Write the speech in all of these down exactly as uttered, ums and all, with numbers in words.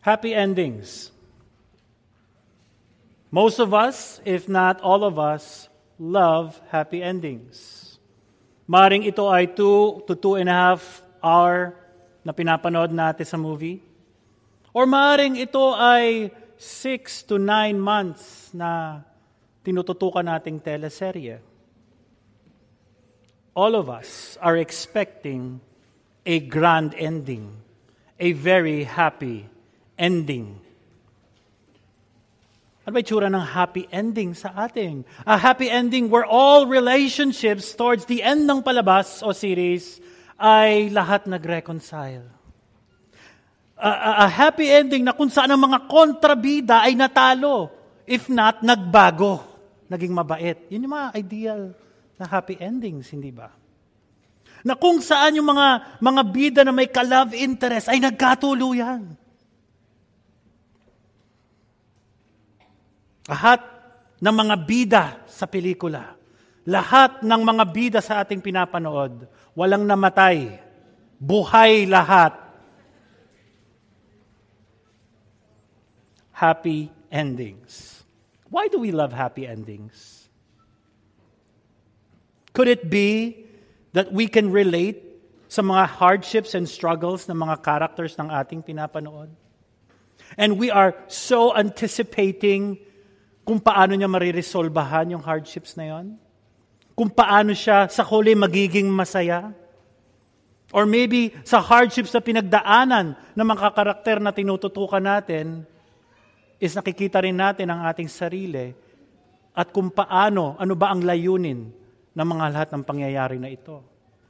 Happy endings. Most of us, if not all of us, love happy endings. Maring ito ay two to two and a half hour na pinapanood natin sa movie. Or maring ito ay six to nine months na tinututukan nating teleserye. All of us are expecting a grand ending, a very happy ending. Ano ba itsura ng happy ending sa atin? A happy ending where all relationships towards the end ng palabas o series ay lahat nag-reconcile. A, a, a happy ending na kung saan ang mga kontrabida ay natalo. If not, nagbago. Naging mabait. Yun yung mga ideal na happy endings, hindi ba? Na kung saan yung mga, mga bida na may ka-love interest ay nagkatuluyan. Lahat ng mga bida sa pelikula, lahat ng mga bida sa ating pinapanood, walang namatay, buhay lahat. Happy endings. Why do we love happy endings? Could it be that we can relate sa mga hardships and struggles ng mga characters ng ating pinapanood? And we are so anticipating kung paano niya mariresolbahan yung hardships na yon? Kung paano siya sa huli magiging masaya? Or maybe sa hardships na pinagdaanan ng mga karakter na tinututukan natin, is nakikita rin natin ang ating sarili at kung paano, ano ba ang layunin ng mga lahat ng pangyayari na ito.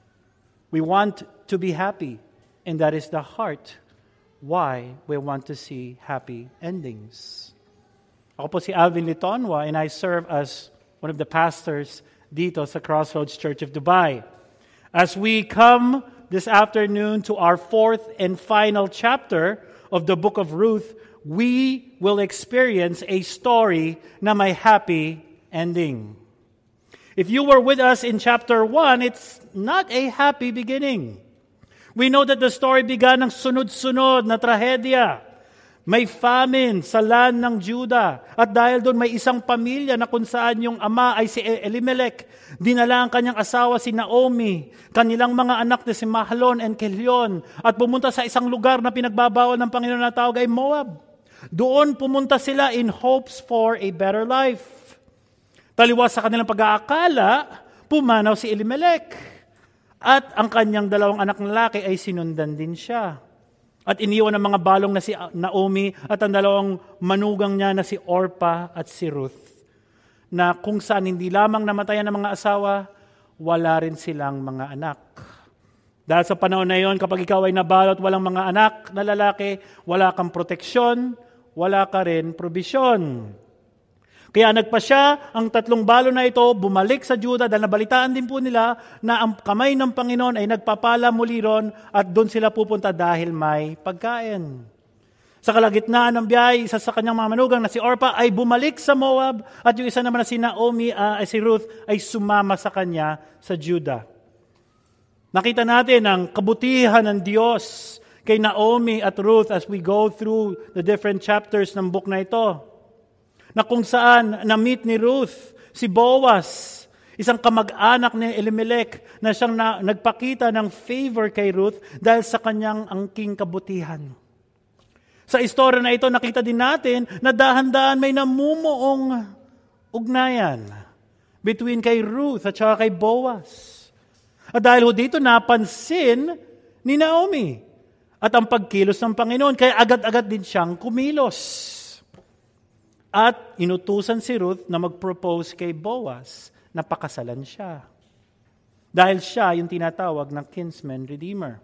We want to be happy, and that is the heart why we want to see happy endings. Ako po si Alvin Litonwa, and I serve as one of the pastors dito sa Crossroads Church of Dubai. As we come this afternoon to our fourth and final chapter of the book of Ruth, we will experience a story na may happy ending. If you were with us in chapter one, it's not a happy beginning. We know that the story began ng sunod-sunod na trahedya. May famine sa land ng Judah. At dahil doon may isang pamilya na kung saan yung ama ay si Elimelech, dinala ang kanyang asawa si Naomi, kanilang mga anak na si Mahlon and Kelion, at pumunta sa isang lugar na pinagbabawal ng Panginoon na tawag ay Moab. Doon pumunta sila in hopes for a better life. Taliwas sa kanilang pag-aakala, pumanaw si Elimelech. At ang kanyang dalawang anak na lalaki ay sinundan din siya. At iniwan ang mga balong na si Naomi at ang dalawang manugang niya na si Orpah at si Ruth. Na kung saan hindi lamang namatayan ng mga asawa, wala rin silang mga anak. Dahil sa panahon na yon, kapag ikaw ay nabalot walang mga anak na lalaki, wala kang proteksyon, wala ka rin probisyon. Kaya nagpasya ang tatlong balo na ito, bumalik sa Judah dahil nabalitaan din po nila na ang kamay ng Panginoon ay nagpapala muli ron at doon sila pupunta dahil may pagkain. Sa kalagitnaan ng biyahe, isa sa kanyang mga manugang na si Orpah ay bumalik sa Moab at yung isa naman na si Naomi, uh, si Ruth, ay sumama sa kanya sa Judah. Nakita natin ang kabutihan ng Diyos kay Naomi at Ruth as we go through the different chapters ng book na ito. Na kung saan na-meet ni Ruth si Boaz, isang kamag-anak ni Elimelech na siyang na, nagpakita ng favor kay Ruth dahil sa kanyang angking kabutihan. Sa istorya na ito, nakita din natin na dahan-dahan may namumuong ugnayan between kay Ruth at saka kay Boaz. At dahil ho dito napansin ni Naomi at ang pagkilos ng Panginoon, kaya agad-agad din siyang kumilos. At inutusan si Ruth na mag-propose kay Boaz na pakasalan siya. Dahil siya yung tinatawag ng kinsman redeemer.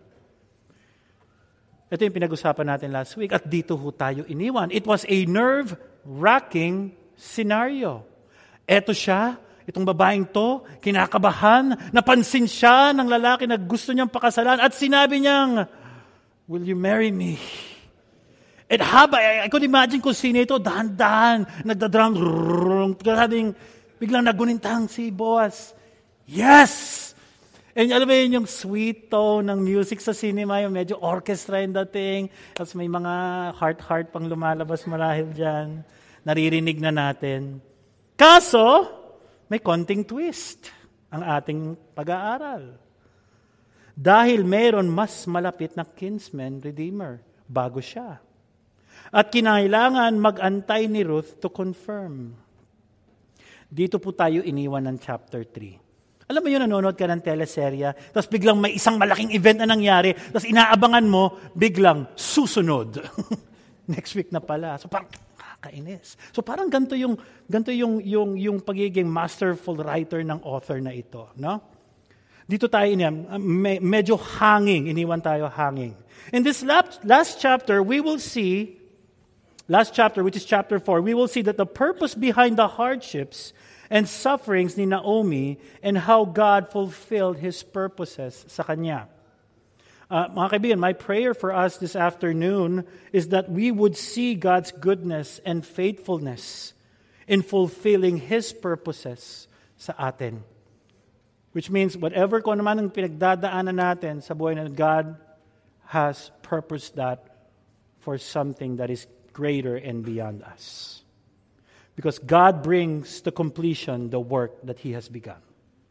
Ito yung pinag-usapan natin last week at dito ho tayo iniwan. It was a nerve-wracking scenario. Ito siya, itong babaeng to, kinakabahan, napansin siya ng lalaki na gusto niyang pakasalan at sinabi niyang, "Will you marry me?" At haba, I could imagine kung sino ito, dahan-dahan, nagdadrum, rrrr, biglang nagunintang si Boaz. Yes! And alam mo yun, yung sweet tone ng music sa cinema, yung medyo orchestra yung dating, tapos may mga heart-heart pang lumalabas marahil dyan. Naririnig na natin. Kaso, may konting twist ang ating pag-aaral. Dahil mayroon mas malapit na kinsman, redeemer, bago siya. At kinailangan mag-antay ni Ruth to confirm. Dito po tayo iniwan ng chapter three. Alam mo yun, nanonood ka ng teleserya, tapos biglang may isang malaking event na nangyari, tapos inaabangan mo, biglang susunod. Next week na pala. So parang kakainis. So parang ganito yung, ganito yung, yung, yung pagiging masterful writer ng author na ito. No? Dito tayo iniwan, me, medyo hanging, iniwan tayo hanging. In this last, last chapter, we will see, last chapter, which is chapter four, we will see that the purpose behind the hardships and sufferings ni Naomi and how God fulfilled His purposes sa kanya. Uh, mga kaibigan, my prayer for us this afternoon is that we would see God's goodness and faithfulness in fulfilling His purposes sa atin. Which means whatever kung naman ang pinagdadaanan natin sa buhay na God has purposed that for something that is greater and beyond us. Because God brings to completion the work that He has begun.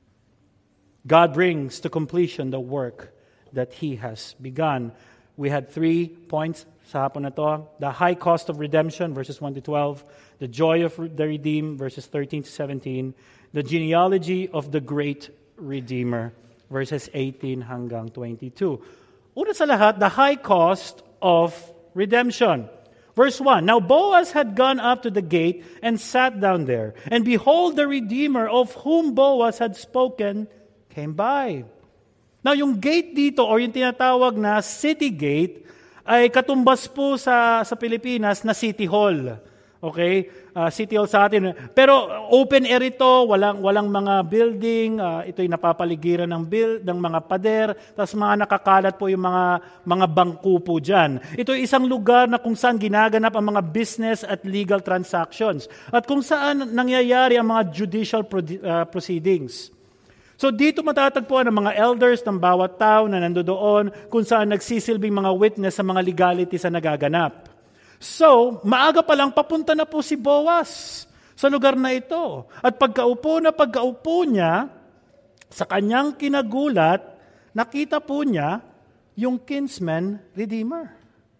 God brings to completion the work that He has begun. We had three points sa hapon na to. The high cost of redemption, verses one to twelve. The joy of the redeemed, verses thirteen to seventeen. The genealogy of the great Redeemer, verses eighteen hanggang twenty-two. Una sa lahat, the high cost of redemption. Verse one, now Boaz had gone up to the gate and sat down there. And behold, the Redeemer of whom Boaz had spoken came by. Now yung gate dito, or yung tinatawag na city gate, ay katumbas po sa, sa Pilipinas na City Hall. Okay? Uh, City Hall sa atin. Pero open air ito, walang, walang mga building, uh, ito'y napapaligiran ng, build, ng mga pader, tapos mga nakakalat po yung mga, mga bangko po dyan. Ito'y isang lugar na kung saan ginaganap ang mga business at legal transactions. At kung saan nangyayari ang mga judicial pro, uh, proceedings. So dito matatagpuan ang mga elders ng bawat tao na nandoon kung saan nagsisilbing mga witness sa mga legality sa nagaganap. So, maaga pa lang papunta na po si Boaz sa lugar na ito. At pagkaupo na pagkaupo niya, sa kanyang kinagulat, nakita po niya yung kinsman redeemer.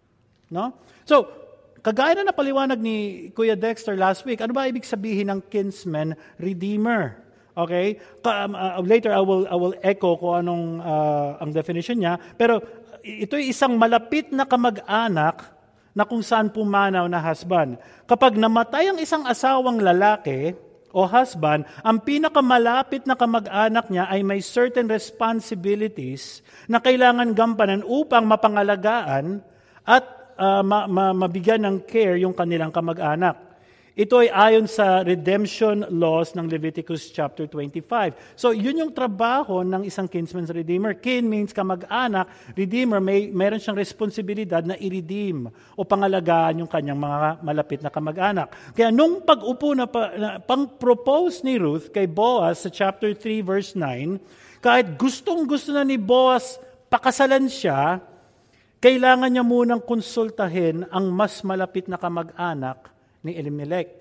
No? So, kagaya na napaliwanag ni Kuya Dexter last week, ano ba ibig sabihin ng kinsman redeemer? Okay? Um, uh, later I will I will echo kung anong uh, ang definition niya, pero ito'y isang malapit na kamag-anak na kung saan pumanaw na husband. Kapag namatay ang isang asawang lalaki o husband, ang pinakamalapit na kamag-anak niya ay may certain responsibilities na kailangan gampanan upang mapangalagaan at uh, ma- ma- mabigyan ng care yung kanilang kamag-anak. Ito ay ayon sa redemption laws ng Leviticus chapter twenty-five. So, yun yung trabaho ng isang kinsman's redeemer. Kin means kamag-anak, redeemer, may meron siyang responsibilidad na i-redeem o pangalagaan yung kanyang mga malapit na kamag-anak. Kaya nung pag-upo na, pa, na pang-propose ni Ruth kay Boaz sa chapter three verse nine, kahit gustong-gusto na ni Boaz pakasalan siya, kailangan niya munang konsultahin ang mas malapit na kamag-anak ni Elimelech.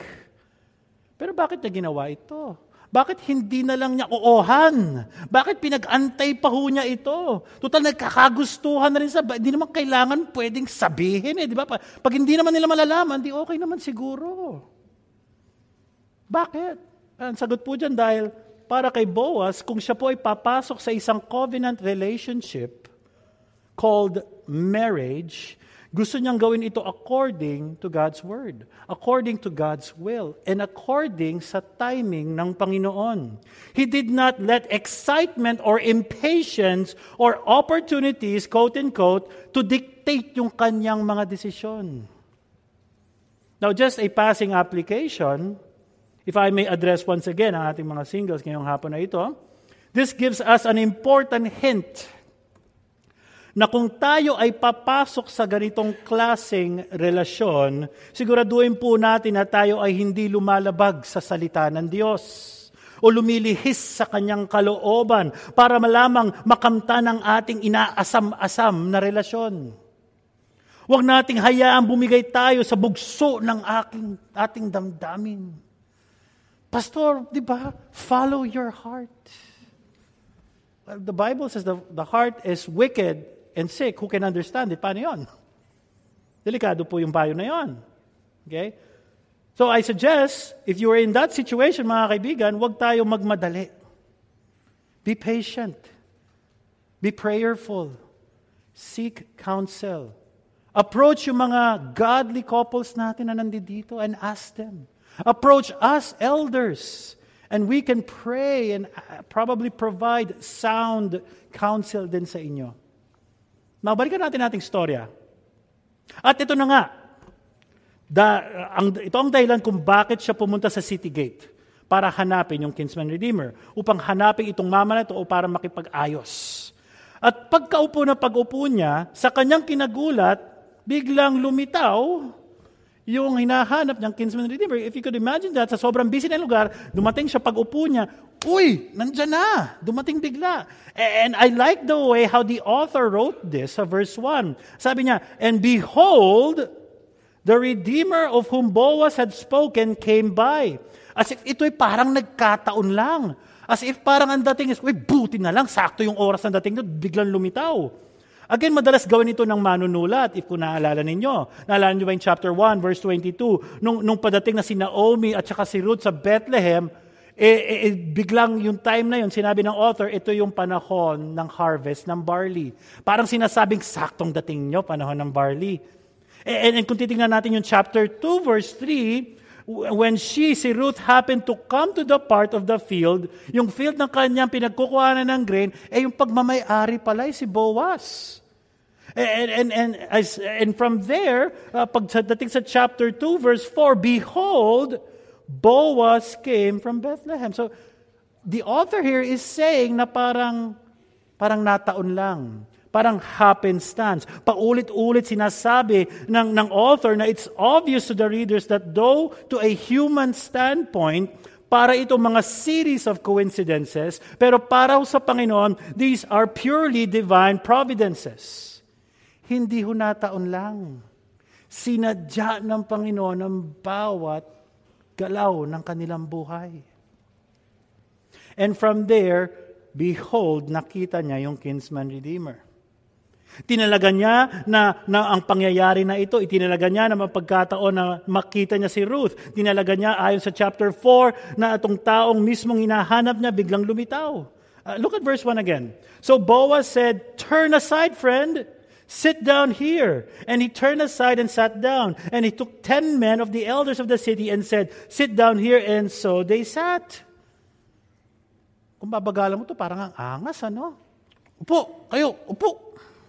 Pero bakit niya ginawa ito? Bakit hindi na lang niya oohan? Bakit pinag-antay pa ho niya ito? Total, nagkakagustuhan na rin sa... Hindi naman kailangan pwedeng sabihin eh, di ba? Pag hindi naman nila malalaman, di okay naman siguro. Bakit? Ang sagot po dyan dahil para kay Boaz, kung siya po ay papasok sa isang covenant relationship called marriage, gusto niyang gawin ito according to God's Word, according to God's will, and according sa timing ng Panginoon. He did not let excitement or impatience or opportunities, quote-unquote, to dictate yung kanyang mga desisyon. Now, just a passing application, if I may address once again ang ating mga singles ngayong hapon na ito, this gives us an important hint na kung tayo ay papasok sa ganitong klaseng relasyon, siguraduhin po natin na tayo ay hindi lumalabag sa salita ng Diyos. o lumilihis sa kanyang kalooban para malamang makamta ng ating inaasam-asam na relasyon. Huwag nating hayaang bumigay tayo sa bugso ng aking, ating damdamin. Pastor, di ba? Follow your heart. Well, the Bible says the, the heart is wicked and sick. Who can understand it? Paano yun? Delikado po yung payo na yun. Okay? So I suggest, if you are in that situation, mga kaibigan, huwag tayo magmadali. Be patient. Be prayerful. Seek counsel. Approach yung mga godly couples natin na nandito and ask them. Approach us, elders, and we can pray and probably provide sound counsel din sa inyo. Now, balikan natin ating storya. At ito na nga, da, ang, ito ang dahilan kung bakit siya pumunta sa city gate para hanapin yung kinsman redeemer, upang hanapin itong mama na ito o para makipag-ayos. At pagkaupo na pag-upo niya, sa kanyang kinagulat, biglang lumitaw yung hinahanap niyang kinsman redeemer. If you could imagine that, sa sobrang busy na lugar, dumating siya pag-upo niya, uy, nandyan na, dumating bigla. And I like the way how the author wrote this sa verse one. Sabi niya, and behold, the Redeemer of whom Boaz had spoken came by. As if ito'y parang nagkataon lang. As if parang ang dating is, uy, buti na lang, sakto yung oras ng dating doon, biglang lumitaw. Again, madalas gawin ito ng manunulat, if kung naalala ninyo. Naalala nyo ba in chapter one, verse twenty-two, nung, nung padating na si Naomi at saka si Ruth sa Bethlehem, eh, eh, eh, biglang yung time na yun, sinabi ng author, ito yung panahon ng harvest ng barley. Parang sinasabing, saktong dating nyo, panahon ng barley. And, and kung titingnan natin yung chapter two, verse three, when she, si Ruth, happened to come to the part of the field, yung field ng kanyang pinagkukuhanan ng grain, eh yung pagmamay-ari pala si Boaz. And, and, and, as, and from there, uh, pagdating sa chapter two, verse four, behold, Boaz came from Bethlehem. So, the author here is saying na parang, parang nataon lang. Parang happenstance. Paulit-ulit sinasabi ng, ng author na it's obvious to the readers that though to a human standpoint, para itong mga series of coincidences, pero para sa Panginoon, these are purely divine providences. Hindi ho nataon lang. Sinadya ng Panginoon ang bawat galaw ng kanilang buhay. And from there, behold, nakita niya yung kinsman redeemer. Tinalaga niya na, na ang pangyayari na ito, itinalaga niya na mapagkataon na makita niya si Ruth. Tinalaga niya ayon sa chapter four na itong taong mismong hinahanap niya biglang lumitaw. Uh, look at verse one again. So Boaz said, "Turn aside, friend. Sit down here." And he turned aside and sat down. And he took ten men of the elders of the city and said, "Sit down here." And so they sat. Kung babagalan mo to, parang ang angas, ano? Upo, kayo, upo.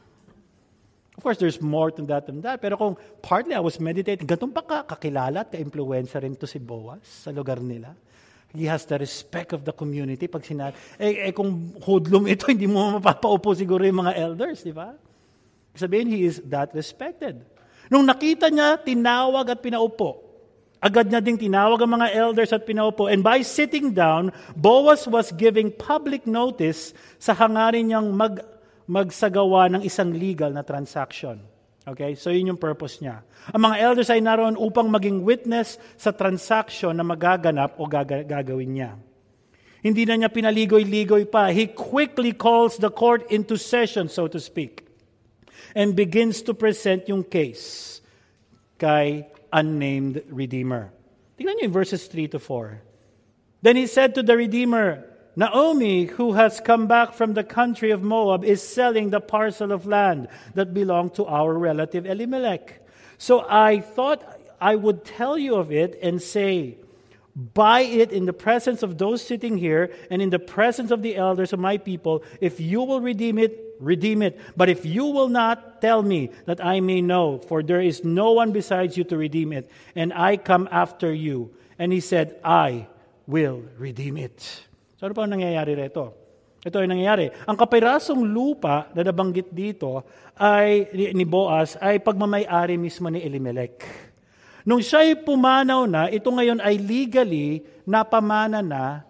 Of course, there's more to that than that. Pero kung partly I was meditating, ganun pa ka, kakilala at ka-influencer rin to si Boaz sa lugar nila. He has the respect of the community. Pag sinabi, eh, eh kung hoodlum ito, hindi mo mapapaupo siguro yung mga elders, di ba? Sabihin, he is that respected. Nung nakita niya, tinawag at pinaupo. Agad niya ding tinawag ang mga elders at pinaupo. And by sitting down, Boaz was giving public notice sa hangarin niyang mag, magsagawa ng isang legal na transaction. Okay? So yun yung purpose niya. Ang mga elders ay naroon upang maging witness sa transaction na magaganap o gaga- gagawin niya. Hindi na niya pinaligoy-ligoy pa. He quickly calls the court into session, so to speak, and begins to present yung case kay unnamed Redeemer. Tingnan niyo yung verses three to four. Then he said to the Redeemer, "Naomi, who has come back from the country of Moab, is selling the parcel of land that belonged to our relative Elimelech. So I thought I would tell you of it and say, buy it in the presence of those sitting here and in the presence of the elders of my people. If you will redeem it, redeem it. But if you will not, tell me that I may know, for there is no one besides you to redeem it, and I come after you." And he said, "I will redeem it." So ano pa ang nangyayari rito? Ito ay nangyayari. Ang kapirasong lupa na nabanggit dito ay ni Boaz ay pagmamay-ari mismo ni Elimelech. Nung siya'y pumanaw na, ito ngayon ay legally napamana na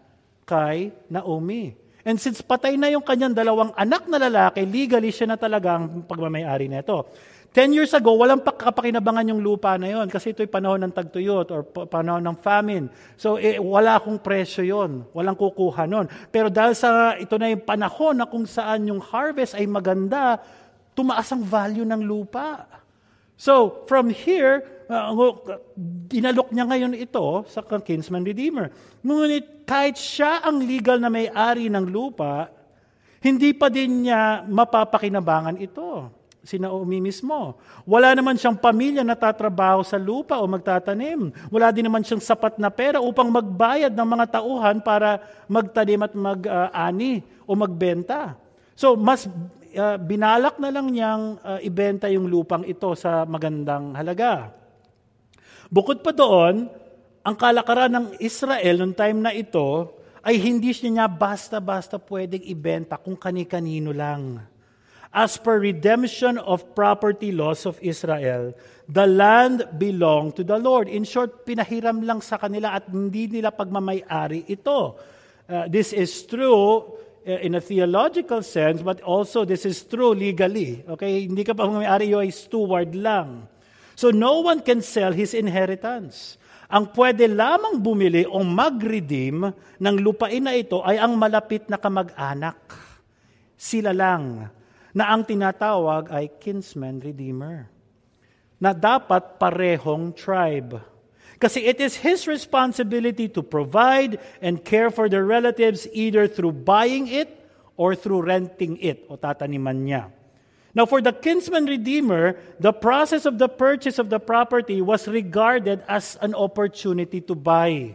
kay Naomi. And since patay na yung kanyang dalawang anak na lalaki, legally siya na talagang pagmamayari nito. Ten years ago, walang kapakinabangan yung lupa na yon kasi ito'y panahon ng tagtuyot or panahon ng famine. So, eh, wala akong presyo yon, walang kukuha nun. Pero dahil sa ito na yung panahon na kung saan yung harvest ay maganda, tumaas ang value ng lupa. So, from here, uh, dinalok niya ngayon ito sa kinsman redeemer. Ngunit kahit siya ang legal na may-ari ng lupa, hindi pa din niya mapapakinabangan ito. Si Naomi mismo. Wala naman siyang pamilya na tatrabaho sa lupa o magtatanim. Wala din naman siyang sapat na pera upang magbayad ng mga tauhan para magtanim at mag-ani o magbenta. So, mas Uh, binalak na lang niyang uh, ibenta yung lupang ito sa magandang halaga. Bukod pa doon, ang kalakaran ng Israel noong time na ito ay hindi niya basta-basta pwedeng ibenta kung kani-kanino lang. As per redemption of property laws of Israel, the land belonged to the Lord. In short, pinahiram lang sa kanila at hindi nila pagmamay-ari ito. Uh, this is true in a theological sense, but also this is true legally. Okay? Hindi ka pa may-ari, you ay steward lang. So no one can sell his inheritance. Ang pwede lamang bumili o mag-redeem ng lupain na ito ay ang malapit na kamag-anak. Sila lang na ang tinatawag ay kinsman redeemer. Na dapat parehong tribe. Kasi it is his responsibility to provide and care for their relatives either through buying it or through renting it o tataniman niya. Now for the kinsman redeemer, the process of the purchase of the property was regarded as an opportunity to buy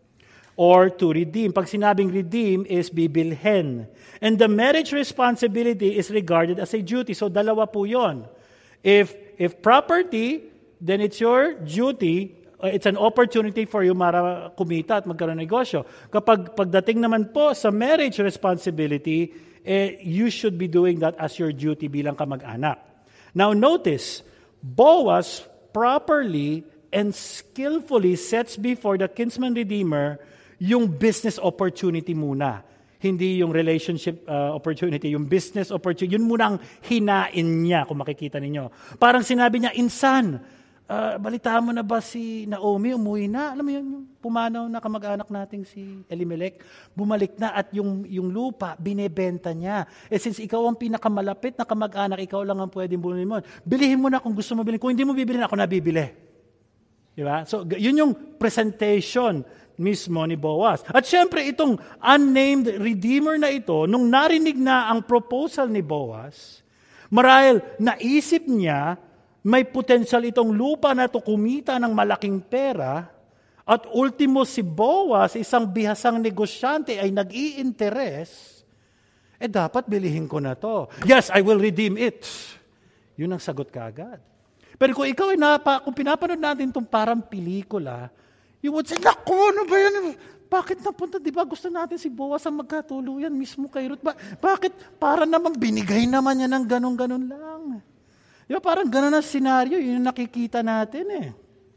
or to redeem. Pag sinabing redeem is bibilhin. And the marriage responsibility is regarded as a duty. So dalawa po yun. If, if property, then it's your duty. It's an opportunity for you para kumita at magkaroon ng negosyo. Kapag pagdating naman po sa marriage responsibility, eh, you should be doing that as your duty bilang kamag-anak. Now notice, Boaz properly and skillfully sets before the kinsman redeemer yung business opportunity muna. Hindi yung relationship uh, opportunity, yung business opportunity. Yun muna ang hinain niya kung makikita ninyo. Parang sinabi niya, insan, Uh, balitaan mo na ba si Naomi, umuwi na? Alam mo yun, yung pumanaw na kamag-anak nating si Elimelech, bumalik na at yung, yung lupa, binebenta niya. Eh since ikaw ang pinakamalapit na kamag-anak, ikaw lang ang pwedeng bumili mo. Bilihin mo na kung gusto mo bilhin. Kung hindi mo bibilhin, ako na bibili. Diba? So yun yung presentation mismo ni Boaz. At syempre itong unnamed redeemer na ito, nung narinig na ang proposal ni Boaz, marahil naisip niya, may potensyal itong lupa na ito kumita ng malaking pera at ultimo si Boaz, isang bihasang negosyante ay nag-i-interes, eh dapat bilihin ko na to. Yes, I will redeem it. Yun ang sagot kaagad. Pero kung ikaw ay napa, kung pinapanood natin itong parang pelikula, you would say, naku, ano ba yan? Bakit napunta, di ba gusto natin si Boaz ang magkatuluyan mismo kay Ruth? Ba- bakit para naman binigay naman niya ng ganun-ganun lang? Diba, parang gano'n ang senaryo, yun yung nakikita natin eh.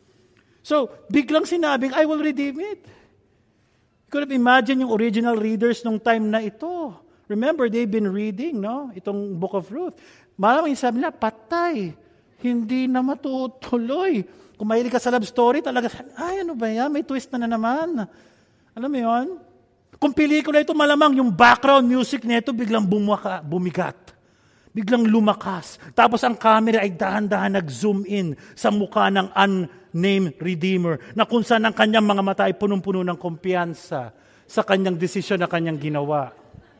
So, biglang sinabing, I will redeem it. You could have imagined yung original readers nung time na ito. Remember, they've been reading, no? Itong Book of Ruth. Maraming sabi nila, patay. Hindi na matutuloy. Kung mahilig ka sa love story, talaga, ay, ano ba yan? May twist na na naman. Alam mo yun? Kung pelikula ito, malamang yung background music nito biglang bumaka, bumigat. Biglang lumakas. Tapos ang camera ay dahan-dahan nag-zoom in sa mukha ng unnamed redeemer na kung saan ang kanyang mga mata ay punong-puno ng kumpiyansa sa kanyang desisyon na kanyang ginawa.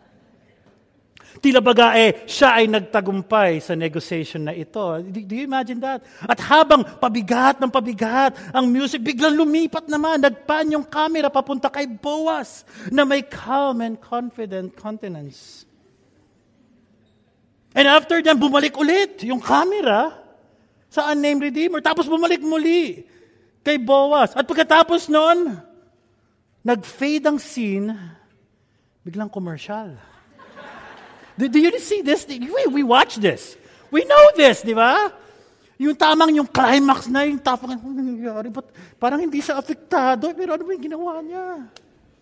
Tila baga eh, siya ay nagtagumpay sa negotiation na ito. Do, do you imagine that? At habang pabigat ng pabigat, ang music biglang lumipat naman. Nagpan yung camera papunta kay Boaz na may calm and confident countenance. And after them, bumalik ulit yung camera sa unnamed redeemer. Tapos bumalik muli kay Boaz. At pagkatapos noon, nag-fade ang scene, biglang commercial. Do, do you see this? We, we watch this. We know this, di ba? Yung tamang yung climax na, yung tapang, ano nangyayari? But parang hindi siya apektado, pero ano ba yung ginawa niya?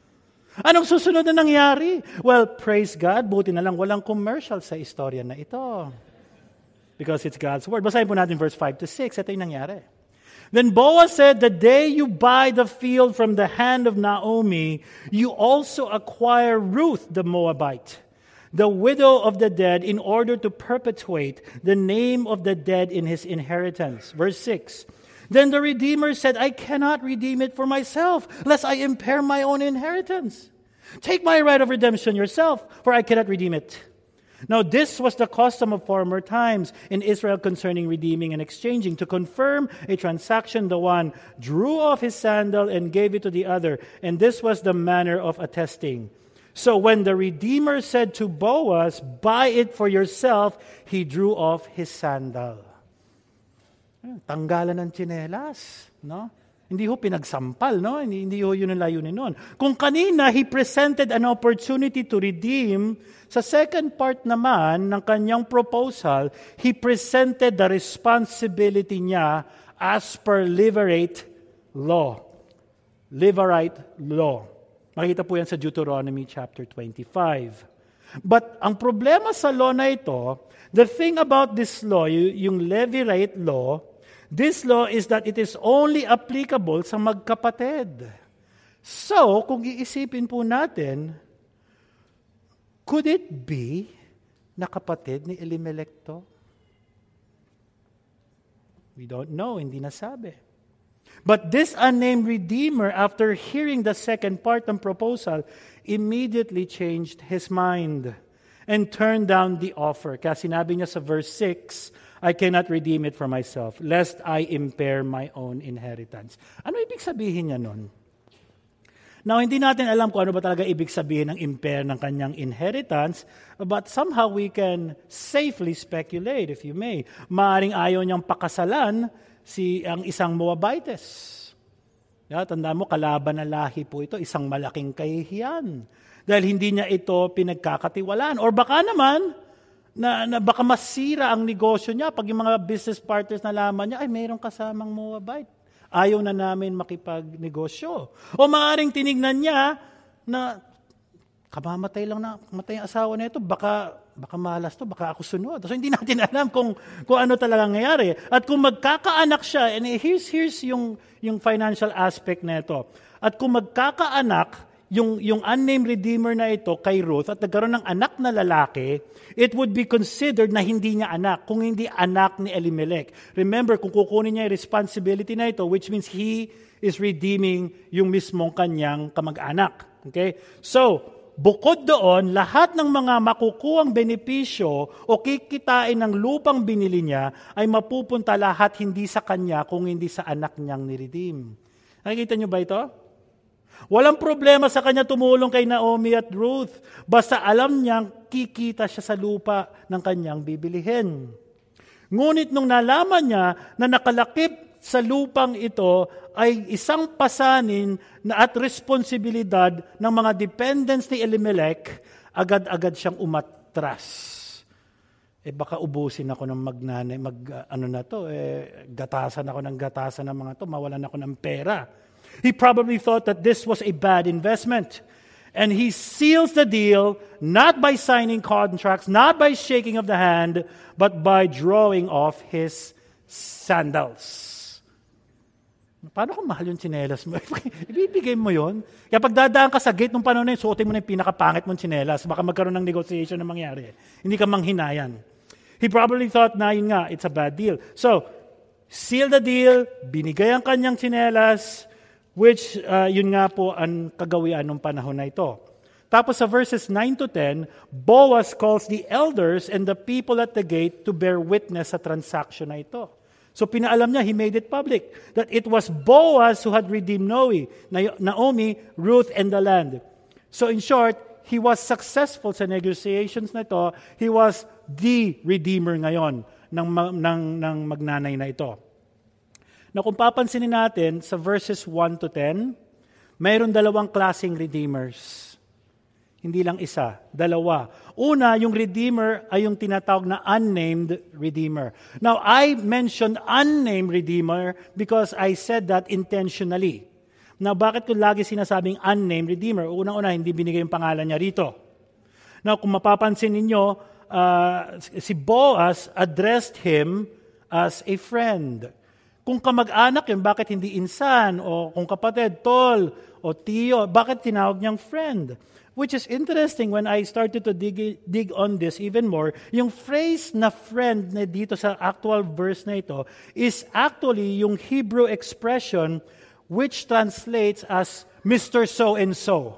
Anong susunod na nangyari? Well, praise God, buti na lang walang commercial sa istorya na ito. Because it's God's word. Basahin po natin verse five to six. Ito yung nangyari. Then Boaz said, the day you buy the field from the hand of Naomi, you also acquire Ruth the Moabite, the widow of the dead, in order to perpetuate the name of the dead in his inheritance. Verse six. Then the Redeemer said, I cannot redeem it for myself, lest I impair my own inheritance. Take my right of redemption yourself, for I cannot redeem it. Now this was the custom of former times in Israel concerning redeeming and exchanging. To confirm a transaction, the one drew off his sandal and gave it to the other, and this was the manner of attesting. So when the Redeemer said to Boaz, buy it for yourself, he drew off his sandal. Tanggalan ng tsinelas, no? Hindi ho pinagsampal, no? Hindi, hindi ho yun ang layunin nun. Kung kanina, he presented an opportunity to redeem, sa second part naman ng kanyang proposal, he presented the responsibility niya as per Levirate law. Levirate law. Makita po yan sa Deuteronomy chapter twenty-five. But ang problema sa law na ito, the thing about this law, yung Levirate law, this law is that it is only applicable sa magkapatid. So, kung iisipin po natin, could it be na kapatid ni Elimelech to? We don't know, hindi nasabi. But this unnamed Redeemer, after hearing the second part ng proposal, immediately changed his mind and turned down the offer. Kaya sinabi niya sa verse six, I cannot redeem it for myself, lest I impair my own inheritance. Ano ibig sabihin niya nun? Now, hindi natin alam kung ano ba talaga ibig sabihin ng impair ng kanyang inheritance, but somehow we can safely speculate, if you may. Maaring ayaw niyang pakasalan si ang isang Moabites. Yeah, tandaan mo, kalaban na lahi po ito, isang malaking kahihiyan. Dahil hindi niya ito pinagkakatiwalaan. Or baka naman, Na, na baka masira ang negosyo niya pag yung mga business partners na laman niya, ay mayroong kasamang Moabite. Ayaw na namin makipagnegosyo. O maaaring tinignan niya na kamamatay lang na, matay ang asawa na ito, baka, baka malas to, baka ako sunod. So hindi natin alam kung, kung ano talaga nangyayari. At kung magkakaanak siya, and here's, here's yung, yung financial aspect na ito. At kung magkakaanak, yung, yung unnamed Redeemer na ito kay Ruth at nagkaroon ng anak na lalaki, it would be considered na hindi niya anak, kung hindi anak ni Elimelech. Remember, kung kukunin niya yung responsibility na ito, which means he is redeeming yung mismong kanyang kamag-anak. Okay? So, bukod doon, lahat ng mga makukuhang benepisyo o kikitain ng lupang binili niya ay mapupunta lahat hindi sa kanya kung hindi sa anak niyang ni-redeem. Nakikita niyo ba ito? Walang problema sa kanya tumulong kay Naomi at Ruth. Basta alam niyang kikita siya sa lupa ng kanyang bibilihin. Ngunit nung nalaman niya na nakalakip sa lupang ito ay isang pasanin na at responsibilidad ng mga dependents ni Elimelech, agad-agad siyang umatras. Eh baka ubusin ako ng magnanay, mag, uh, ano na to, eh, gatasan ako ng gatasan ng mga to, mawalan ako ng pera. He probably thought that this was a bad investment. And he seals the deal not by signing contracts, not by shaking of the hand, but by drawing off his sandals. Paano kung mahal yung tsinelas mo? Ibibigay mo yun? Kaya pag dadaan ka sa gate nung panahon na yun, suotin mo na yung pinakapangit mong tsinelas. Baka magkaroon ng negotiation na mangyari. Hindi ka manghinayan. He probably thought na yun nga, it's a bad deal. So, seal the deal, binigay ang kanyang tsinelas, which uh, yun nga po ang kagawian ng panahon na ito. Tapos sa verses nine to ten, Boaz calls the elders and the people at the gate to bear witness sa transaction na ito. So pinaalam niya, he made it public, that it was Boaz who had redeemed Naomi, Ruth, and the land. So in short, he was successful sa negotiations na ito. He was the redeemer ngayon ng, ng, ng magnanay na ito. Na kung papansinin natin sa verses one to ten, mayroon dalawang klaseng redeemers. Hindi lang isa, dalawa. Una, yung redeemer ay yung tinatawag na unnamed redeemer. Now, I mentioned unnamed redeemer because I said that intentionally. Now, bakit ko lagi sinasabing unnamed redeemer? Unang-una, hindi binigay yung pangalan niya rito. Now, kung mapapansin ninyo, uh, si Boaz addressed him as a friend. Kung kamag-anak yun, bakit hindi insan? O kung kapatid, tol, o tiyo, bakit tinawag niyang friend? Which is interesting when I started to dig, dig on this even more. Yung phrase na friend na dito sa actual verse na ito is actually yung Hebrew expression which translates as Mister So-and-so.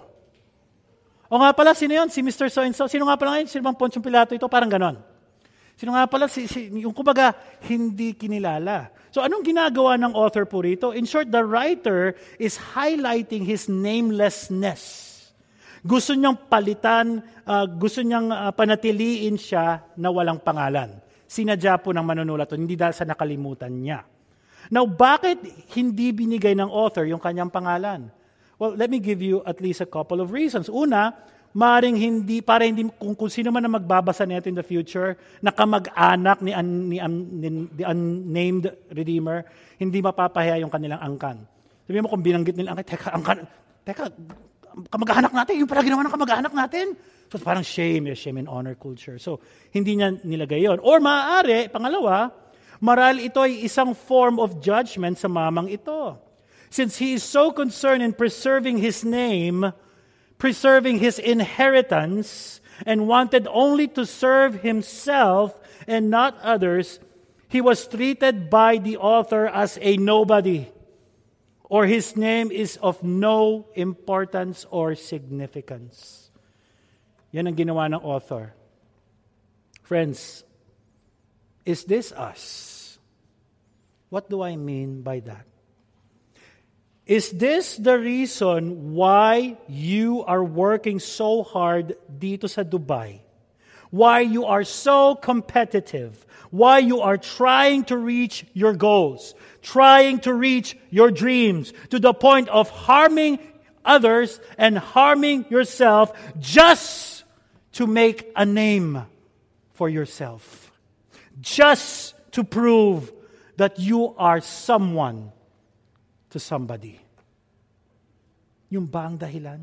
O nga pala, sino yun? Si Mister So-and-so. Sino nga pala ngayon? Sino bang Pontius Pilato ito? Parang ganon. Sino nga pala? Si, si, yung kumbaga, hindi kinilala. So anong ginagawa ng author po rito? In short, the writer is highlighting his namelessness. Gusto niyang palitan, uh, gusto niyang uh, panatiliin siya na walang pangalan. Sinadya po ng manunulat, hindi dahil sa nakalimutan niya. Now, bakit hindi binigay ng author yung kanyang pangalan? Well, let me give you at least a couple of reasons. Una, maring hindi, para hindi, kung, kung sino man na magbabasa nito in the future, na kamag-anak ni, ni, ni, the unnamed Redeemer, hindi mapapahiya yung kanilang angkan. Sabihin mo kung binanggit nila, teka, angkan, teka, kamag-anak natin, yung pala ginawa ng kamag-anak natin. So parang shame, eh, shame and honor culture. So, hindi niya nilagay yun. Or maaari, pangalawa, maral ito ay isang form of judgment sa mamang ito. Since he is so concerned in preserving his name, preserving his inheritance, and wanted only to serve himself and not others, he was treated by the author as a nobody, or his name is of no importance or significance. Yan ang ginawa ng author. Friends, is this us? What do I mean by that? Is this the reason why you are working so hard dito sa Dubai? Why you are so competitive? Why you are trying to reach your goals? Trying to reach your dreams to the point of harming others and harming yourself just to make a name for yourself. Just to prove that you are someone to somebody. Yung ba ang dahilan?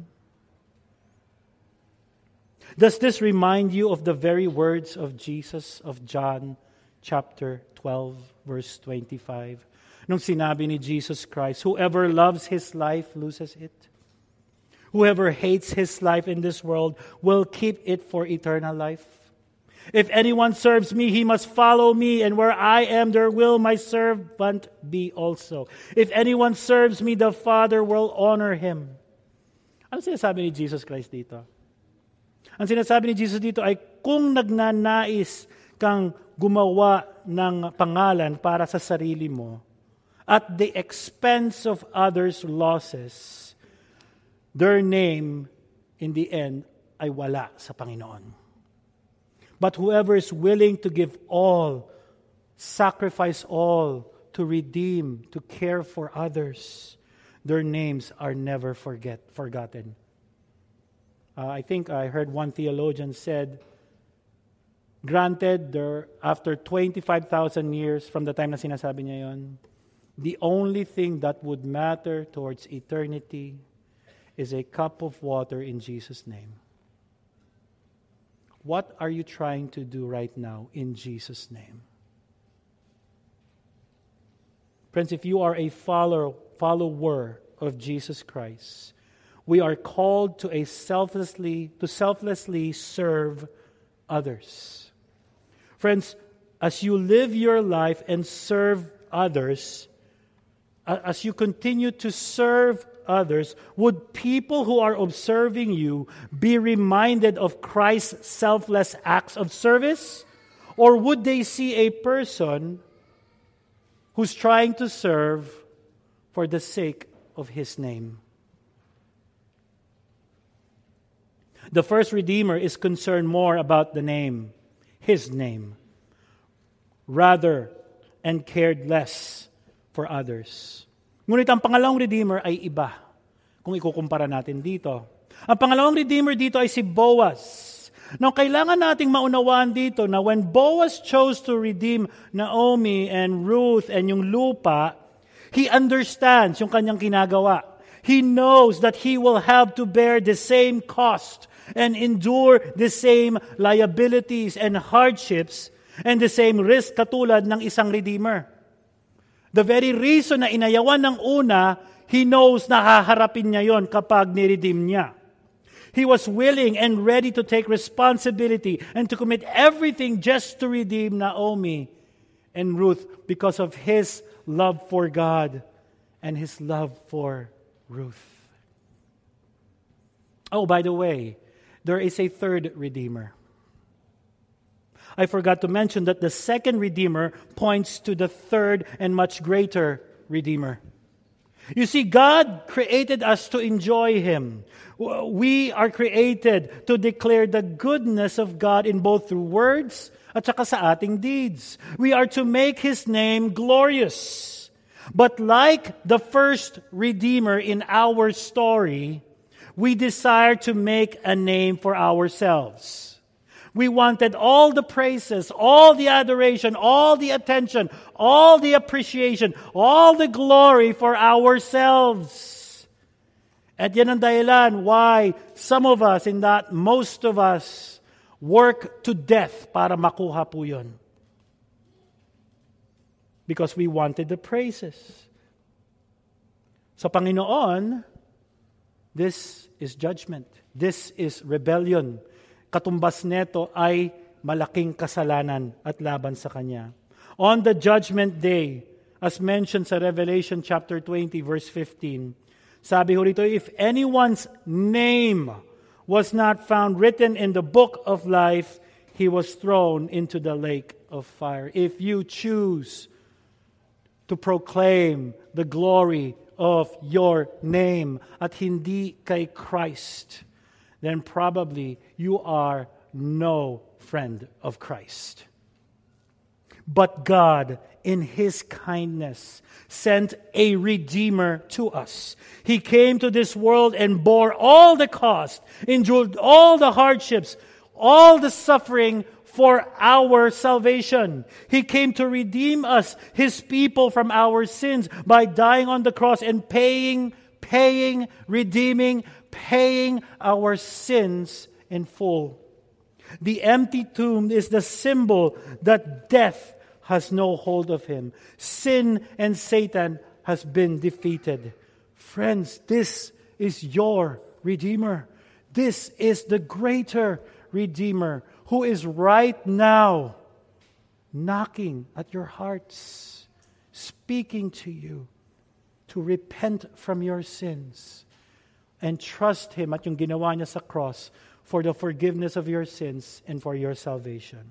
Does this remind you of the very words of Jesus of John chapter twelve, verse twenty-five? Nung sinabi ni Jesus Christ, whoever loves his life loses it. Whoever hates his life in this world will keep it for eternal life. If anyone serves me, he must follow me, and where I am, there will my servant be also. If anyone serves me, the Father will honor him. Ano sinasabi ni Jesus Christ dito? Ang sinasabi ni Jesus dito ay, kung nagnanais kang gumawa ng pangalan para sa sarili mo, at the expense of others' losses, their name, in the end, ay wala sa Panginoon. But whoever is willing to give all, sacrifice all, to redeem, to care for others, their names are never forget forgotten. Uh, I think I heard one theologian said, granted, there, after twenty-five thousand years from the time na sinasabi niya yon, the only thing that would matter towards eternity is a cup of water in Jesus' name. What are you trying to do right now in Jesus' name? Friends, if you are a follower, follower of Jesus Christ, we are called to a selflessly to selflessly serve others. Friends, as you live your life and serve others, as you continue to serve others, would people who are observing you be reminded of Christ's selfless acts of service? Or would they see a person who's trying to serve for the sake of His name? The first Redeemer is concerned more about the name, His name, rather and cared less for others. Ngunit ang pangalawang Redeemer ay iba kung ikukumpara natin dito. Ang pangalawang Redeemer dito ay si Boaz. Now, kailangan nating maunawaan dito na when Boaz chose to redeem Naomi and Ruth and yung lupa, he understands yung kanyang ginagawa. He knows that he will have to bear the same cost and endure the same liabilities and hardships and the same risk katulad ng isang Redeemer. The very reason na inayawan ng una, he knows na haharapin niya yon kapag ni-redeem niya. He was willing and ready to take responsibility and to commit everything just to redeem Naomi and Ruth because of his love for God and his love for Ruth. Oh, by the way, there is a third Redeemer. I forgot to mention that the second Redeemer points to the third and much greater Redeemer. You see, God created us to enjoy Him. We are created to declare the goodness of God in both through words at saka sa ating deeds. We are to make His name glorious. But like the first Redeemer in our story, we desire to make a name for ourselves. We wanted all the praises, all the adoration, all the attention, all the appreciation, all the glory for ourselves. At yan ang dahilan why some of us, and not most of us, work to death para makuha po yun. Because we wanted the praises. Sa Panginoon, this is judgment. This is rebellion. Katumbas neto ay malaking kasalanan at laban sa Kanya. On the judgment day, as mentioned sa Revelation chapter twenty, verse fifteen, sabi ho rito, if anyone's name was not found written in the book of life, he was thrown into the lake of fire. If you choose to proclaim the glory of your name at hindi kay Christ, then probably you are no friend of Christ. But God, in His kindness, sent a Redeemer to us. He came to this world and bore all the cost, endured all the hardships, all the suffering for our salvation. He came to redeem us, His people, from our sins by dying on the cross and paying, paying, redeeming, paying our sins in full. The empty tomb is the symbol that death has no hold of Him. Sin and Satan has been defeated. Friends, this is your Redeemer. This is the greater Redeemer who is right now knocking at your hearts, speaking to you to repent from your sins and trust Him at yung ginawa niya sa cross for the forgiveness of your sins and for your salvation.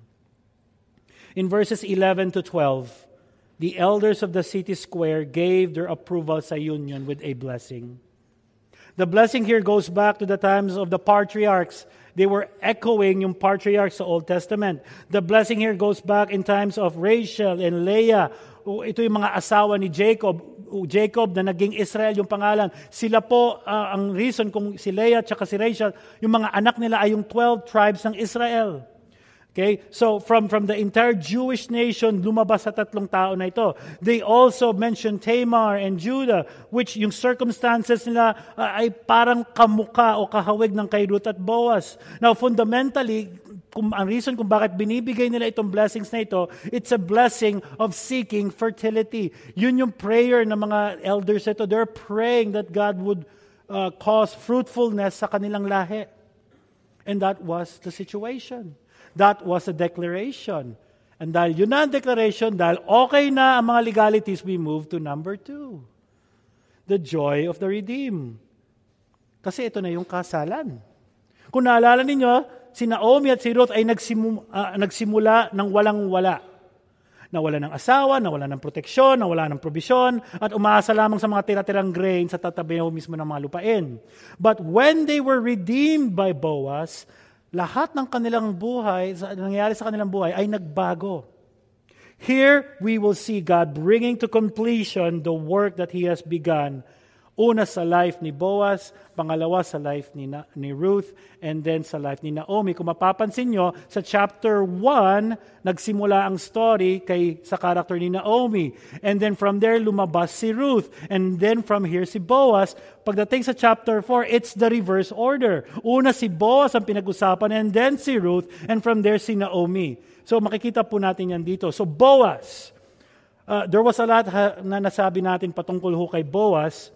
In verses eleven to twelve, the elders of the city square gave their approval sa union with a blessing. The blessing here goes back to the times of the patriarchs. They were echoing yung patriarchs sa Old Testament. The blessing here goes back in times of Rachel and Leah. Ito yung mga asawa ni Jacob. Jacob na naging Israel yung pangalan. Sila po, uh, ang reason kung si Leah at si Rachel, yung mga anak nila ay yung twelve tribes ng Israel. Okay? So from, from the entire Jewish nation, lumabas sa tatlong tao na ito. They also mentioned Tamar and Judah, which yung circumstances nila uh, ay parang kamuka o kahawig ng kay Ruth at Boaz. Now fundamentally, kung, ang reason kung bakit binibigay nila itong blessings na ito, it's a blessing of seeking fertility. Yun yung prayer ng mga elders ito. They're praying that God would uh, cause fruitfulness sa kanilang lahi. And that was the situation. That was a declaration. And dahil yun na ang declaration, dahil okay na ang mga legalities, we move to number two. The joy of the redeemed. Kasi ito na yung kasalan. Kung naalala ninyo, si Naomi at si Ruth ay nagsimu, uh, nagsimula ng walang-wala. Nawala ng asawa, nawala ng proteksyon, nawala ng probisyon, at umaasa lamang sa mga tira-tirang grain sa tatabi mismo ng mga lupain. But when they were redeemed by Boaz, lahat ng kanilang buhay, nangyayari sa kanilang buhay, ay nagbago. Here, we will see God bringing to completion the work that He has begun Una sa life ni Boaz, pangalawa sa life ni, Na- ni Ruth, and then sa life ni Naomi. Kung mapapansin nyo, sa chapter one, nagsimula ang story kay, sa character ni Naomi. And then from there, lumabas si Ruth. And then from here, si Boaz. Pagdating sa chapter four, it's the reverse order. Una si Boaz ang pinag-usapan, and then si Ruth, and from there si Naomi. So makikita po natin yan dito. So Boaz, uh, there was a lot ha, na nasabi natin patungkol ho kay Boaz,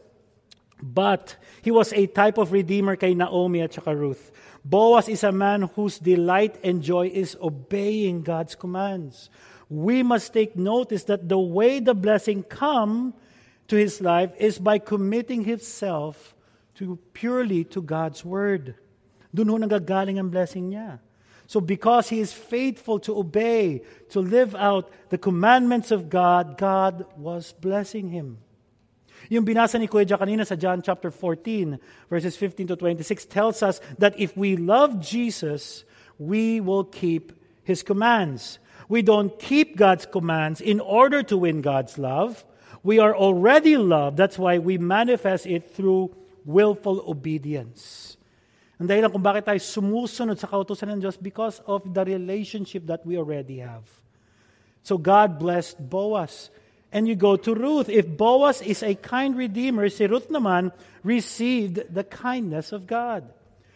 but he was a type of redeemer kay Naomi at saka Ruth. Boaz is a man whose delight and joy is obeying God's commands. We must take notice that the way the blessing come to his life is by committing himself to purely to God's word. Doon ho nanggagaling ang blessing niya. So because he is faithful to obey, to live out the commandments of God, God was blessing him. Yung binasa ni Kuya kanina sa John chapter fourteen, verses fifteen to twenty-six, tells us that if we love Jesus, we will keep His commands. We don't keep God's commands in order to win God's love. We are already loved. That's why we manifest it through willful obedience. Ang dahilan kung bakit tayo sumusunod sa kautusan ng Diyos, because of the relationship that we already have. So God blessed Boaz. And you go to Ruth. If Boaz is a kind redeemer, si Ruth naman received the kindness of God.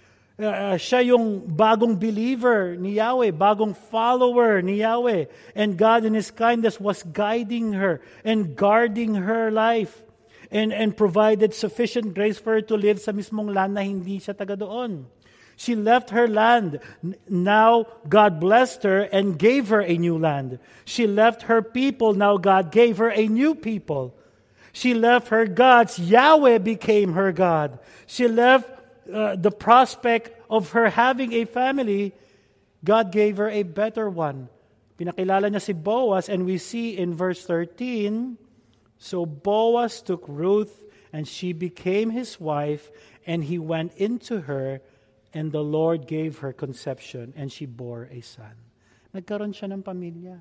Uh, siya yung bagong believer ni Yahweh, bagong follower ni Yahweh. And God in His kindness was guiding her and guarding her life and, and provided sufficient grace for her to live sa mismong land na hindi siya taga doon. She left her land. Now God blessed her and gave her a new land. She left her people. Now God gave her a new people. She left her gods. Yahweh became her God. She left uh, the prospect of her having a family. God gave her a better one. Pinakilala niya si Boaz, and we see in verse thirteen, so Boaz took Ruth and she became his wife, and he went into her, and the Lord gave her conception, and she bore a son. Nagkaroon siya ng pamilya.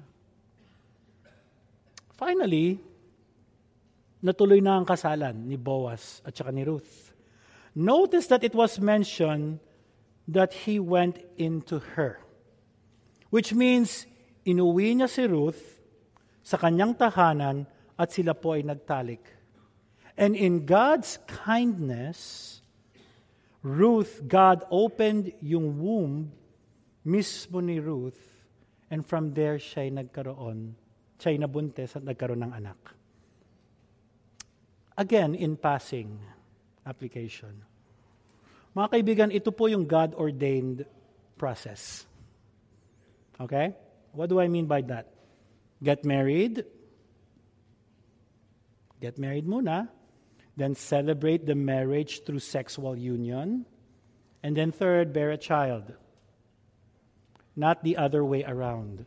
Finally, natuloy na ang kasalan ni Boaz at saka ni Ruth. Notice that it was mentioned that he went into her. Which means, inuwi niya si Ruth sa kanyang tahanan at sila po ay nagtalik. And in God's kindness, Ruth, God opened yung womb mismo ni Ruth, and from there siya ay nagkaroon, siya ay nabuntis at nagkaroon ng anak. Again, in passing application. Mga kaibigan, ito po yung God-ordained process. Okay? What do I mean by that? Get married. Get married muna. Then celebrate the marriage through sexual union. And then third, bear a child. Not the other way around.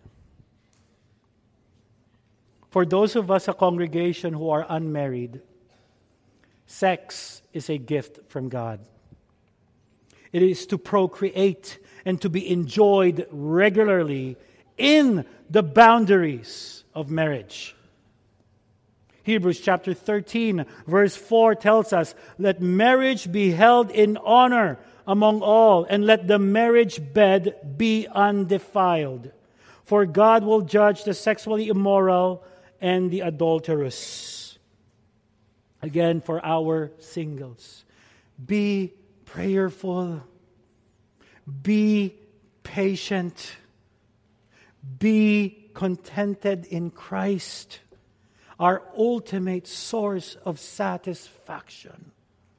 For those of us, a congregation who are unmarried, sex is a gift from God. It is to procreate and to be enjoyed regularly in the boundaries of marriage. Hebrews chapter thirteen, verse four tells us, let marriage be held in honor among all, and let the marriage bed be undefiled. For God will judge the sexually immoral and the adulterous. Again, for our singles, be prayerful, be patient, be contented in Christ, our ultimate source of satisfaction.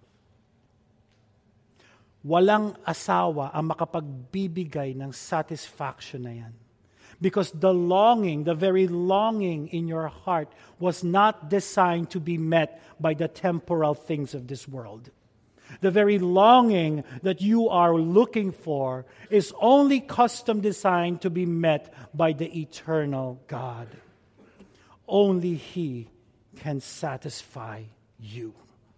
Walang asawa ang makapagbibigay ng satisfaction na yan. Because the longing, the very longing in your heart was not designed to be met by the temporal things of this world. The very longing that you are looking for is only custom designed to be met by the eternal God. Only He can satisfy you.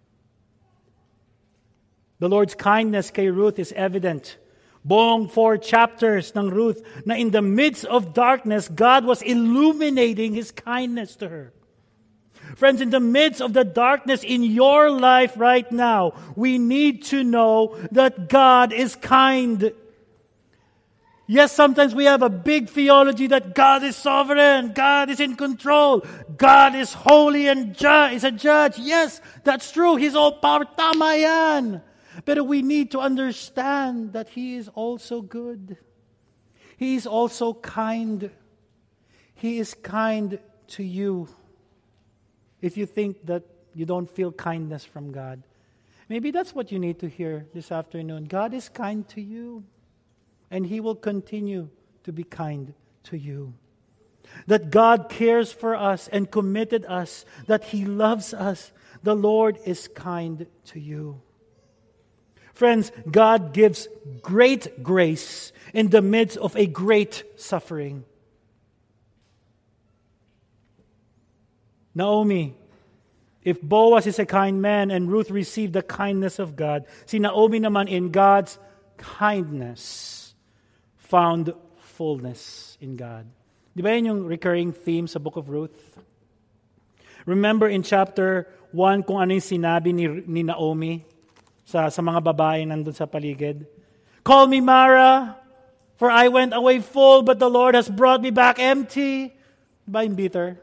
The Lord's kindness kay Ruth is evident. Buong four chapters ng Ruth na in the midst of darkness, God was illuminating His kindness to her. Friends, in the midst of the darkness in your life right now, we need to know that God is kind. Yes, sometimes we have a big theology that God is sovereign, God is in control, God is holy and ju- is a judge. Yes, that's true. He's all power. Tama yan. But we need to understand that He is also good. He is also kind. He is kind to you. If you think that you don't feel kindness from God, maybe that's what you need to hear this afternoon. God is kind to you, and He will continue to be kind to you. That God cares for us and committed us, that He loves us. The Lord is kind to you. Friends, God gives great grace in the midst of a great suffering. Naomi, if Boaz is a kind man and Ruth received the kindness of God, si Naomi naman in God's kindness found fullness in God. Di ba yun yung recurring theme sa Book of Ruth? Remember in chapter one kung ano yung sinabi ni, ni Naomi sa, sa mga babae nandun sa paligid? Call me Mara, for I went away full, but the Lord has brought me back empty. Diba yung bitter?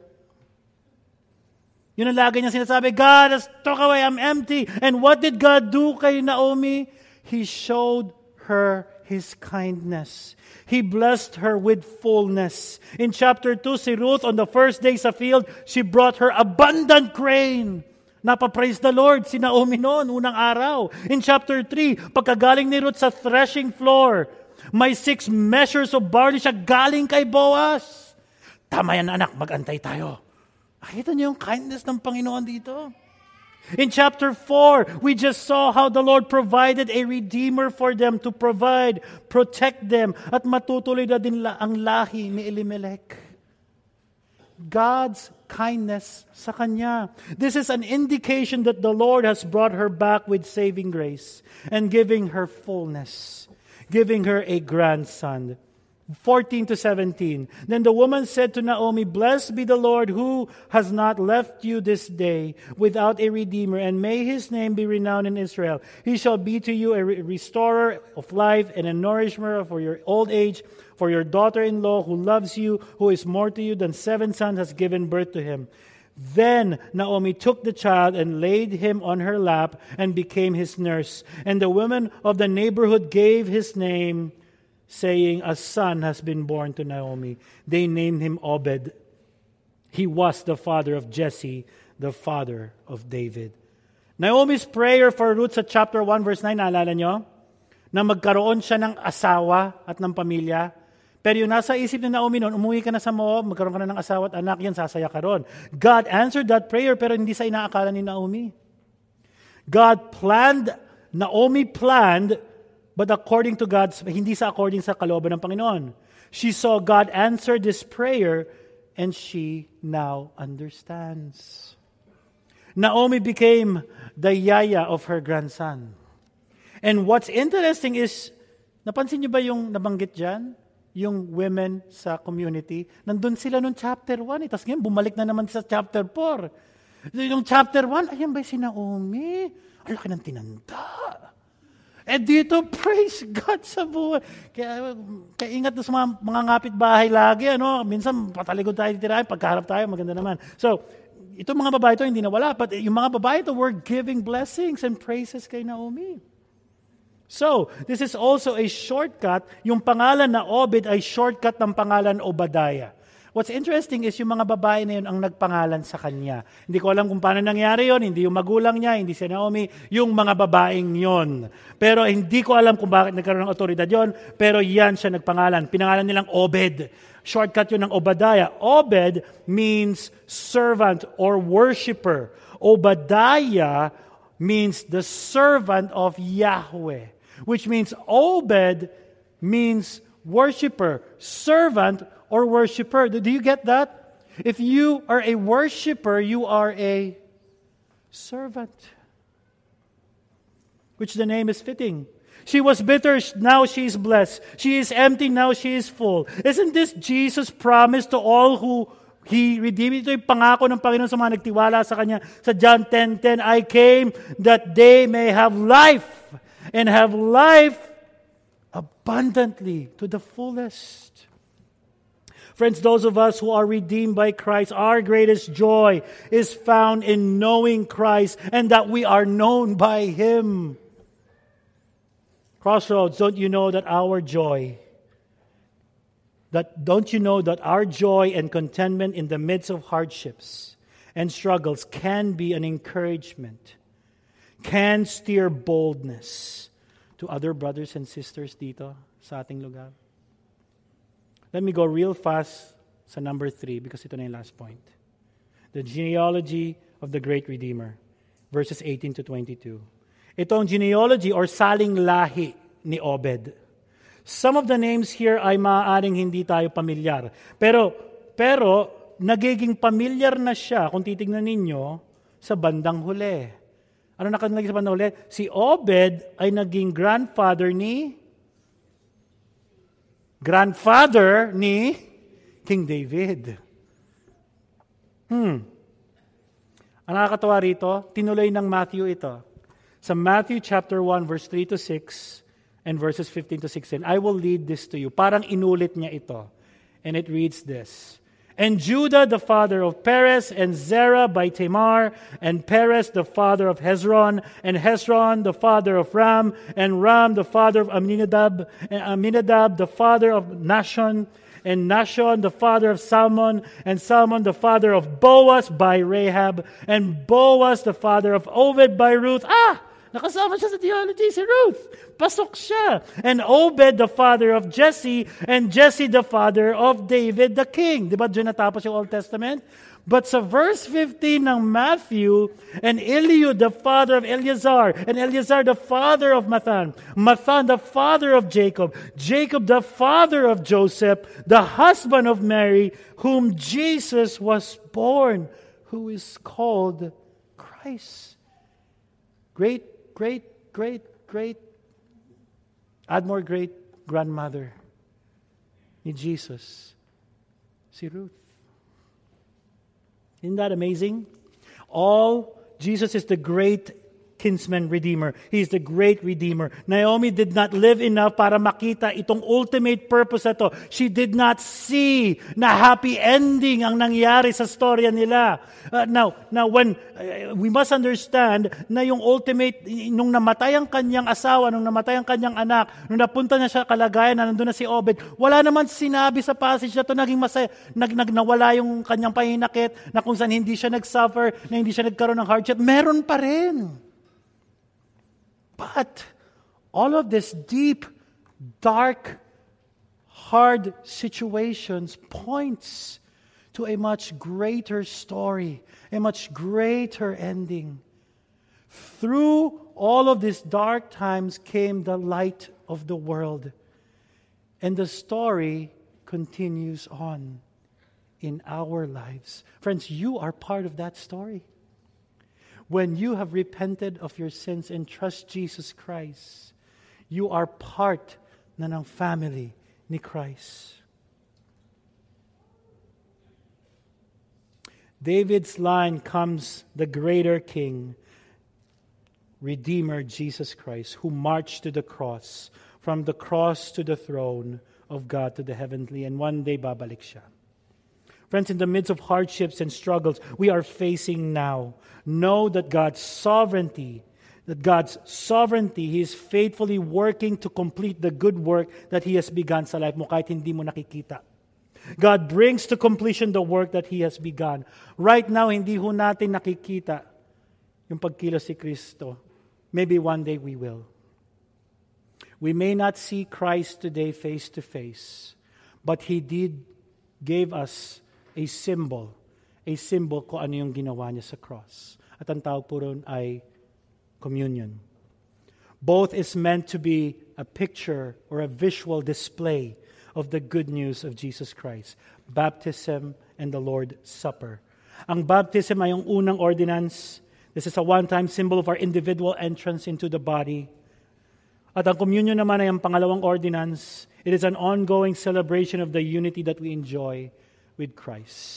Yun ang lagi niya sinasabi, God has took away, I'm empty. And what did God do kay Naomi? He showed her His kindness. He blessed her with fullness. In chapter two, si Ruth, on the first day sa field, she brought her abundant grain. Napapraise the Lord si Naomi noon, unang araw. In chapter three, pagkagaling ni Ruth sa threshing floor, may six measures of barley siya galing kay Boaz. Tama yan anak, mag-antay tayo. Nakita niyo yung kindness ng Panginoon dito? In chapter four, we just saw how the Lord provided a redeemer for them to provide, protect them, at matutuloy na din ang lahi ni Elimelech. God's kindness sa kanya. This is an indication that the Lord has brought her back with saving grace and giving her fullness, giving her a grandson. fourteen to seventeen. Then the woman said to Naomi, Blessed be the Lord who has not left you this day without a redeemer, and may His name be renowned in Israel. He shall be to you a restorer of life and a nourisher for your old age, for your daughter-in-law who loves you, who is more to you than seven sons, has given birth to him. Then Naomi took the child and laid him on her lap and became his nurse. And the women of the neighborhood gave his name, saying, a son has been born to Naomi. They named him Obed. He was the father of Jesse, the father of David. Naomi's prayer for Ruth sa chapter one verse nine, naalala nyo? Na magkaroon siya ng asawa at ng pamilya. Pero yung nasa isip ni Naomi noon, umuwi ka na sa Moab, magkaroon ka na ng asawa at anak, yan, sasaya ka ron. God answered that prayer pero hindi sa inaakala ni Naomi. God planned, Naomi planned, but according to God's, hindi sa according sa kalooban ng Panginoon. She saw God answer this prayer and she now understands. Naomi became the yaya of her grandson. And what's interesting is, napansin niyo ba yung nabanggit dyan? Yung women sa community. Nandun sila nung chapter one. Eh. Tapos ngayon, bumalik na naman sa chapter four. Yung chapter one, ayan ba si Naomi? Ang laki ng tinanda. Eh dito, praise God sa buhay. Kaya, kaya ingat sa mga, mga ngapit-bahay lagi. Ano? Minsan, patalikod tayo titirahin. Pagkaharap tayo, maganda naman. So, itong mga babae ito, hindi nawala. But yung mga babae ito were giving blessings and praises kay Naomi. So, this is also a shortcut. Yung pangalan na Obed ay shortcut ng pangalan Obadiah. What's interesting is yung mga babae na yun ang nagpangalan sa kanya. Hindi ko alam kung paano nangyari yon, hindi yung magulang niya, hindi si Naomi, yung mga babaeng yon. Pero hindi ko alam kung bakit nagkaroon ng otoridad yon, pero yan siya nagpangalan. Pinangalan nilang Obed. Shortcut yun ng Obadiah. Obed means servant or worshiper. Obadiah means the servant of Yahweh, which means Obed means worshiper, servant or worshiper. Do you get that? If you are a worshiper, you are a servant, which the name is fitting. She was bitter, now she is blessed. She is empty, now she is full. Isn't this Jesus' promise to all who He redeemed. Ito yung pangako ng Panginoon sa mga nagtiwala sa Kanya. Sa John ten ten, I came that they may have life and have life abundantly to the fullest. Friends, those of us who are redeemed by Christ, our greatest joy is found in knowing Christ and that we are known by Him. Crossroads, don't you know that our joy That don't you know that our joy and contentment in the midst of hardships and struggles can be an encouragement, can steer boldness to other brothers and sisters dito sa ating lugar? Let me go real fast sa number three because ito na yung last point. The genealogy of the great Redeemer, verses eighteen to twenty-two. Ito ang genealogy or saling lahi ni Obed. Some of the names here ay maaaring hindi tayo pamilyar. Pero, pero, nagiging pamilyar na siya, kung titignan ninyo, sa bandang huli. Ano nakalagay sa bandang huli? Si Obed ay naging grandfather ni, grandfather ni King David. Hmm. Ang nakakatawa rito, tinuloy ng Matthew ito. Sa Matthew chapter one, verse three to six, and verses fifteen to sixteen, I will lead this to you. Parang inulit niya ito. And it reads this. And Judah, the father of Perez, and Zerah by Tamar, and Perez, the father of Hezron, and Hezron, the father of Ram, and Ram, the father of Aminadab, and Aminadab, the father of Nashon, and Nashon, the father of Salmon, and Salmon, the father of Boaz by Rahab, and Boaz, the father of Obed by Ruth. Ah! Nakasama siya sa theology si Ruth. Pasok siya. And Obed, the father of Jesse, and Jesse, the father of David, the king. Di ba dyan natapos yung Old Testament? But sa verse fifteen ng Matthew, and Eliud, the father of Eleazar, and Eleazar, the father of Mathan, Mathan, the father of Jacob, Jacob, the father of Joseph, the husband of Mary, whom Jesus was born, who is called Christ. Great Great, great, great, add more great grandmother ni Jesus, si Ruth. Isn't that amazing? All, Jesus is the great kinsman redeemer. He is the great redeemer. Naomi did not live enough para makita itong ultimate purpose na to. She did not see na happy ending ang nangyari sa storya nila. Uh, now, now when uh, we must understand na yung ultimate, nung namatay ang kanyang asawa, nung namatay ang kanyang anak, nung napunta na siya kalagayan na nandun na si Obed, wala naman sinabi sa passage na to naging masaya, nag, nag, nawala yung kanyang pahinakit, na kung saan hindi siya nag-suffer, na hindi siya nagkaroon ng hardship. Meron pa rin. But all of this deep, dark, hard situations points to a much greater story, a much greater ending. Through all of these dark times came the light of the world. And the story continues on in our lives. Friends, you are part of that story. When you have repented of your sins and trust Jesus Christ, you are part na ng family ni Christ. David's line comes the greater King, Redeemer Jesus Christ, who marched to the cross, from the cross to the throne of God to the heavenly, and one day babalik siya. Friends, in the midst of hardships and struggles we are facing now, know that God's sovereignty, that God's sovereignty, He is faithfully working to complete the good work that He has begun sa life mo kahit hindi mo nakikita. God brings to completion the work that He has begun. Right now, hindi ho natin nakikita yung pagkilos si Kristo. Maybe one day we will. We may not see Christ today face to face, but He did gave us a symbol, a symbol kung ano yung ginawa niya sa cross. At ang tawag po ron ay communion. Both is meant to be a picture or a visual display of the good news of Jesus Christ. Baptism and the Lord's Supper. Ang baptism ay yung unang ordinance. This is a one-time symbol of our individual entrance into the body. At ang communion naman ay ang pangalawang ordinance. It is an ongoing celebration of the unity that we enjoy with Christ.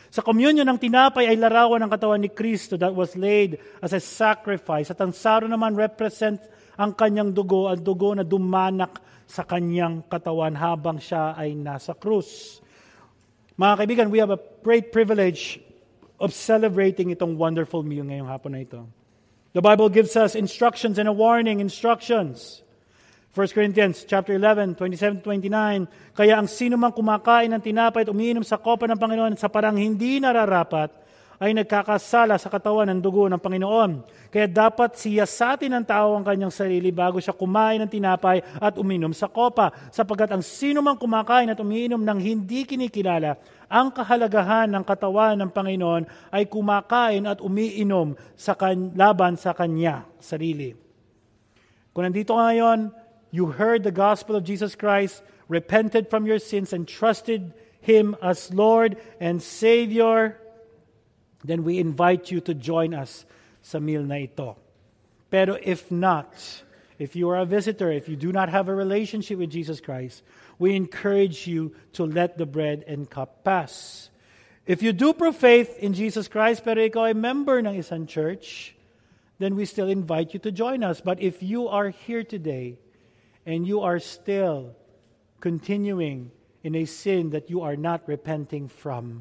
Sa communion ng tinapay ay larawan ng katawan ni Kristo that was laid as a sacrifice. At ang saro naman represent ang kanyang dugo, ang dugo na dumanak sa kanyang katawan habang siya ay nasa krus. Mga kaibigan, we have a great privilege of celebrating itong wonderful meal ngayong hapon na ito. The Bible gives us instructions and a warning, instructions. First Corinthians chapter eleven, twenty-seven to twenty-nine, kaya ang sino mang kumakain ng tinapay at umiinom sa kopa ng Panginoon sa parang hindi nararapat, ay nagkakasala sa katawan ng dugo ng Panginoon. Kaya dapat siyasatin ng tao ang kanyang sarili bago siya kumain ng tinapay at uminom sa kopa. Sapagkat ang sino mang kumakain at umiinom ng hindi kinikilala, ang kahalagahan ng katawan ng Panginoon ay kumakain at umiinom sa kan- laban sa kanya sarili. Kung nandito ka ngayon, you heard the gospel of Jesus Christ, repented from your sins, and trusted Him as Lord and Savior, then we invite you to join us sa meal na ito. Pero if not, if you are a visitor, if you do not have a relationship with Jesus Christ, we encourage you to let the bread and cup pass. If you do prove faith in Jesus Christ, pero ikaw ay member ng isang church, then we still invite you to join us. But if you are here today, and you are still continuing in a sin that you are not repenting from,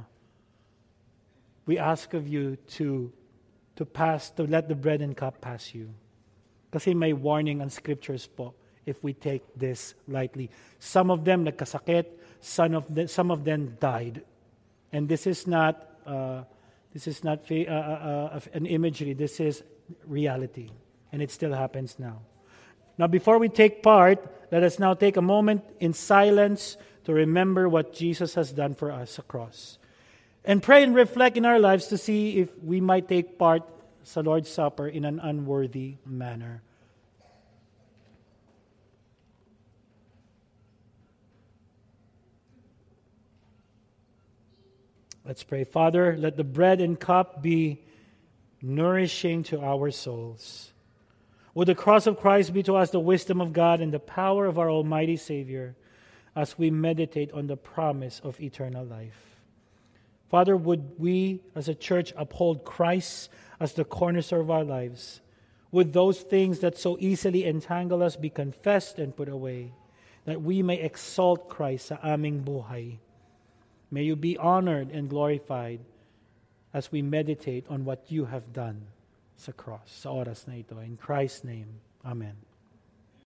we ask of you to to pass, to let the bread and cup pass you. Kasi may warning ang scriptures po if we take this lightly. Some of them nagkasakit, some of them, some of them died. And this is not uh, this is not uh, uh, uh, an imagery, this is reality. And it still happens now. Now, before we take part, let us now take a moment in silence to remember what Jesus has done for us across. And pray and reflect in our lives to see if we might take part sa Lord's Supper in an unworthy manner. Let's pray. Father, let the bread and cup be nourishing to our souls. Would the cross of Christ be to us the wisdom of God and the power of our Almighty Savior as we meditate on the promise of eternal life. Father, would we as a church uphold Christ as the cornerstone of our lives? Would those things that so easily entangle us be confessed and put away, that we may exalt Christ sa aming buhay? May you be honored and glorified as we meditate on what you have done sa cross, sa oras na ito. In Christ's name, Amen.